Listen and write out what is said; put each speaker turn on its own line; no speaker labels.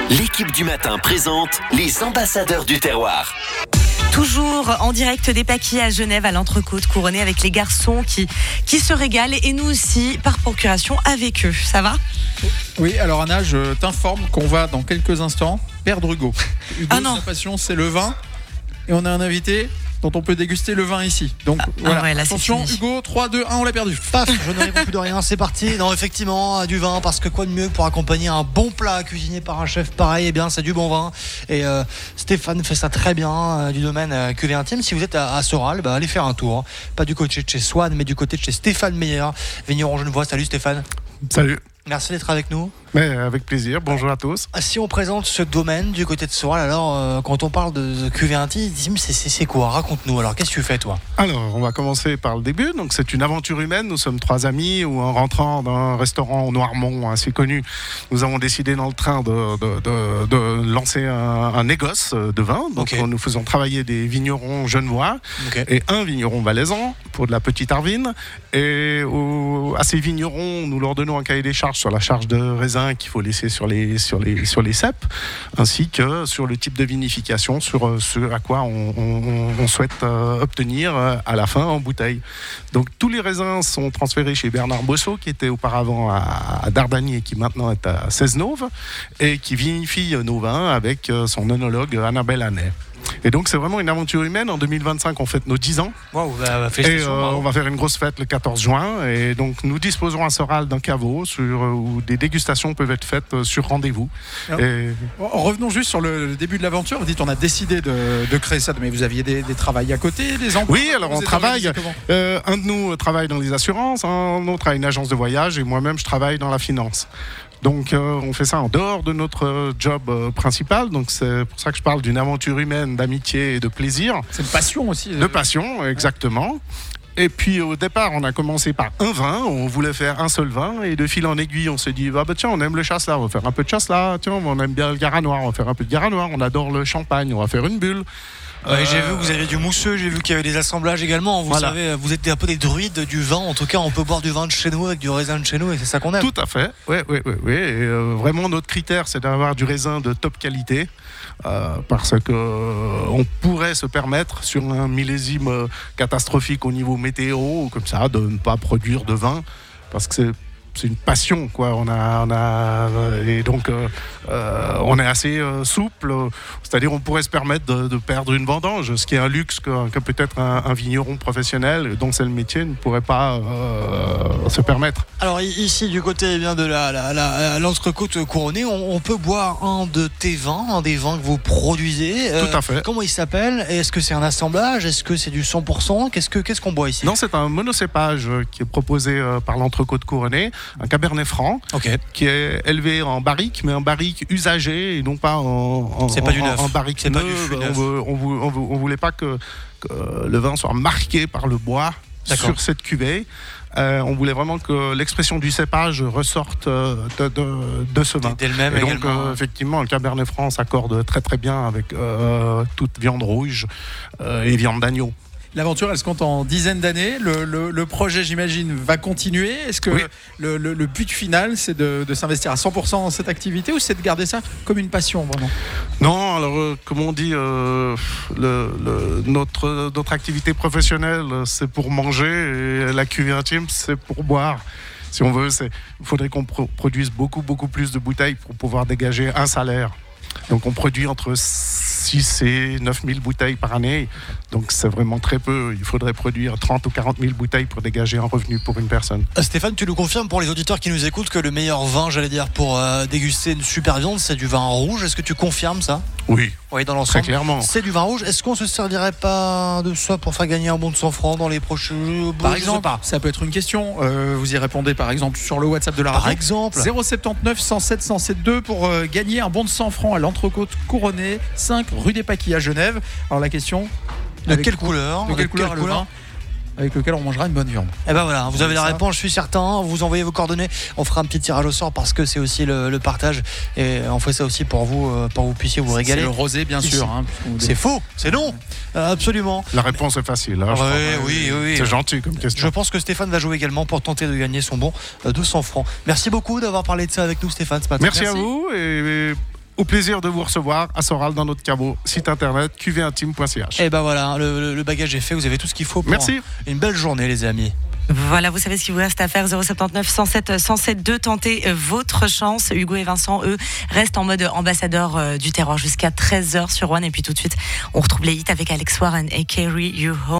L'équipe du matin présente les ambassadeurs du terroir.
Toujours en direct des Paquis à Genève, à l'Entrecôte Couronnée, avec les garçons qui se régalent et nous aussi par procuration avec eux. Ça va ?
Oui, alors Anna, je t'informe qu'on va dans quelques instants perdre Hugo. Hugo, sa passion, c'est le vin. Et on a un invité dont on peut déguster le vin ici. Donc voilà,
ouais, là,
attention Hugo, 3, 2, 1, on l'a perdu.
Paf, je ne réponds plus de rien, c'est parti. Non, effectivement, du vin, parce que quoi de mieux pour accompagner un bon plat cuisiné par un chef pareil, eh bien c'est du bon vin. Et Stéphane fait ça très bien, du domaine cuvée intime. Si vous êtes à Soral, allez faire un tour. Pas du côté de chez Swan, mais du côté de chez Stéphane Meyer, vigneron genevois. Salut Stéphane.
Salut.
Merci d'être avec nous.
Mais avec plaisir, bonjour à tous.
Si on présente ce domaine du côté de Soral, alors quand on parle de cuvée intime, c'est quoi ? Raconte-nous, alors qu'est-ce que tu fais toi ?
Alors, on va commencer par le début. Donc, c'est une aventure humaine. Nous sommes 3 amis où, en rentrant dans un restaurant au Noirmont assez connu, nous avons décidé dans le train de lancer un négoce de vin. Donc, nous faisons travailler des vignerons genevois et un vigneron valaisan pour de la petite Arvine. Et à ces vignerons, nous leur donnons un cahier des charges sur la charge de raisin qu'il faut laisser sur les ceps, ainsi que sur le type de vinification, sur ce à quoi on souhaite obtenir à la fin en bouteille. Donc tous les raisins sont transférés chez Bernard Bossot, qui était auparavant à Dardanie et qui maintenant est à Cesnove, et qui vinifie nos vins avec son œnologue Annabelle Hannet. Et donc c'est vraiment une aventure humaine. En 2025, on fête nos 10 ans.
Wow,
et on va faire une grosse fête le 14 juin. Et donc nous disposerons à Soral d'un caveau où des dégustations peuvent être faites sur rendez-vous.
Revenons juste sur le début de l'aventure. Vous dites on a décidé de créer ça, mais vous aviez des travails à côté, des emplois.
Oui, alors on travaille. Un de nous travaille dans les assurances, un autre a une agence de voyage et moi-même je travaille dans la finance. Donc on fait ça en dehors de notre job principal. Donc c'est pour ça que je parle d'une aventure humaine, d'amitié et de plaisir.
C'est une passion aussi.
De passion, exactement. Et puis au départ, on a commencé par un vin, on voulait faire un seul vin, et de fil en aiguille, on s'est dit, tiens, on aime le chasse là, on va faire un peu de chasse là, tiens, on aime bien le Garanois, on va faire un peu de Garanois, on adore le champagne, on va faire une bulle.
J'ai vu que vous aviez du mousseux, j'ai vu qu'il y avait des assemblages également. Vous savez, vous êtes un peu des druides du vin. En tout cas, on peut boire du vin de chez nous avec du raisin de chez nous et c'est ça qu'on aime.
Tout à fait, oui. Et vraiment, notre critère, c'est d'avoir du raisin de top qualité. Parce que on pourrait se permettre, sur un millésime catastrophique au niveau météo, comme ça, de ne pas produire de vin. Parce que c'est une passion, quoi. Et donc on est assez souple, c'est-à-dire on pourrait se permettre de perdre une vendange, ce qui est un luxe que peut-être un vigneron professionnel dont c'est le métier ne pourrait pas se permettre.
Alors ici du côté de l'Entrecôte Couronnée, on peut boire un de tes vins, un des vins que vous produisez.
Tout à fait.
Comment il s'appelle ? Est-ce que c'est un assemblage ? Est-ce que c'est du 100% ? Qu'est-ce qu'on boit ici ?
Non, c'est un monocépage qui est proposé par l'Entrecôte Couronnée. Un cabernet franc qui est élevé en barrique, mais en barrique usagée et non pas
c'est pas du neuf.
En barrique neuve. On voulait pas que le vin soit marqué par le bois sur cette cuvée. On voulait vraiment que l'expression du cépage ressorte de ce vin.
D'elle-même
et donc,
également.
effectivement, le Cabernet Franc s'accorde très très bien avec toute viande rouge et viande d'agneau.
L'aventure, elle se compte en dizaines d'années. Le projet, j'imagine, va continuer. Est-ce que le but final, c'est de s'investir à 100% dans cette activité ou c'est de garder ça comme une passion, vraiment ?
Non, alors, comme on dit, notre activité professionnelle, c'est pour manger et la cuvée intime, c'est pour boire. Si on veut, il faudrait qu'on produise beaucoup plus de bouteilles pour pouvoir dégager un salaire. Donc on produit entre 6 et 9 000 bouteilles par année. Donc c'est vraiment très peu. Il faudrait produire 30 ou 40 000 bouteilles pour dégager un revenu pour une personne.
Stéphane, tu nous confirmes pour les auditeurs qui nous écoutent que le meilleur vin, pour déguster une super viande, c'est du vin rouge. Est-ce que tu confirmes ça ?
Oui,
dans l'ensemble,
très clairement.
C'est du vin rouge. Est-ce qu'on se servirait pas de ça pour faire gagner un bon de 100 francs dans les prochains...
Par exemple, ça peut être une question. Vous y répondez par exemple sur le WhatsApp de la radio.
Par exemple
079 107 107 pour gagner un bon de 100 francs à l'Entrecôte Couronnée, 5 rue des Paquis à Genève. Alors la question,
de quelle couleur
le vin avec lequel on mangera une bonne viande.
Et voilà, vous avez la réponse, je suis certain. Vous envoyez vos coordonnées, on fera un petit tirage au sort parce que c'est aussi le partage et on fait ça aussi pour vous puissiez vous régaler.
C'est le rosé, bien sûr.
C'est faux, c'est non. Absolument.
La réponse est facile.
Oui.
C'est gentil comme question.
Je pense que Stéphane va jouer également pour tenter de gagner son bon 200 francs. Merci beaucoup d'avoir parlé de ça avec nous, Stéphane, ce matin.
Merci à vous et Au plaisir de vous recevoir à Soral dans notre caveau, site internet qvintime.ch.
Et ben voilà, le bagage est fait, vous avez tout ce qu'il faut pour une belle journée les amis.
Voilà, vous savez ce qu'il vous reste à faire, 079 107 107 2, tentez votre chance. Hugo et Vincent, eux, restent en mode ambassadeur du terroir jusqu'à 13h sur One. Et puis tout de suite, on retrouve les hits avec Alex Warren et Carry You Home.